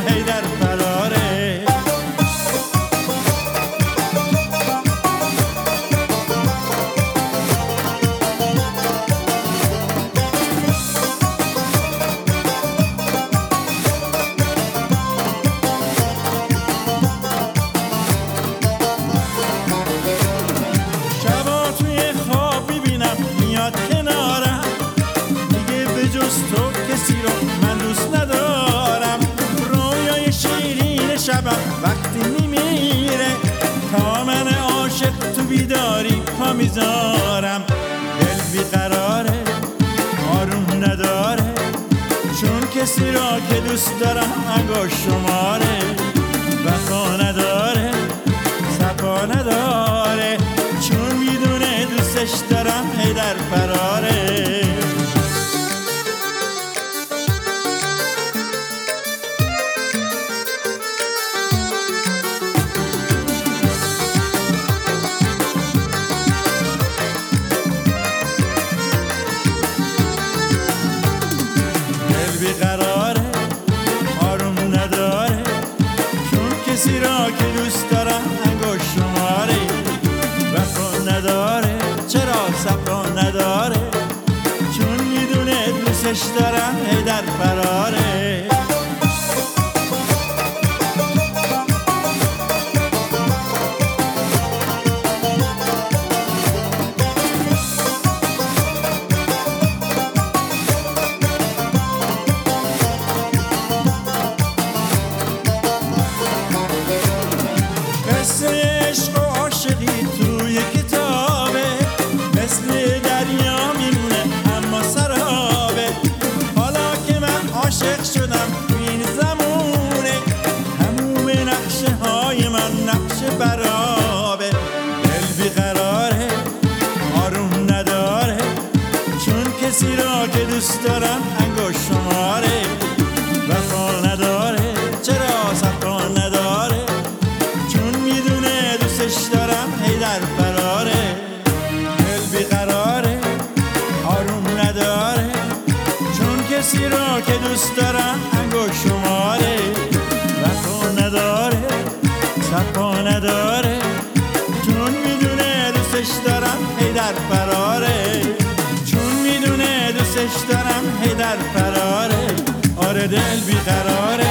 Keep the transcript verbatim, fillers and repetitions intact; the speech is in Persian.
هی در فراره. شبا توی خواب میبینم میاد کنارم، دیگه به جز تو کسی رو من دوست ندارم. رویای شیرین شبم وقتی میمیره، تا من عاشق تو بیداری پا میذارم. دل بیقراره آروم نداره، چون کسی را که دوست دارم انگشت شماره. وفا نداره صفا نداره، چون میدونه دوستش دارم هی در فراره. دل بیقراره آروم نداره، چون کسی را که دوست دارم انگشت شماره. وفا نداره چرا صفا نداره، چون میدونه دوستش دارم هی در فراره. قصه عشق و عاشقی توی کتابه، مثل دریا میمونه اما سرابه. حالا که من عاشق شدم این زمونه، تموم نقشه های من نقشه برابه. دل بیقراره آروم نداره، چون کسی را که دوست دارم انگشت شماره. وفا نداره چرا صفا نداره، چون میدونه دوستش دارم هی در فراره. دل بیقراره آروم نداره، چون کسی را که دوست دارم انگشت شماره. وفا نداره صفا نداره، چون میدونه دوستش دارم هی در فراره. چون میدونه دوستش دارم هی در فراره. آره دل بیقراره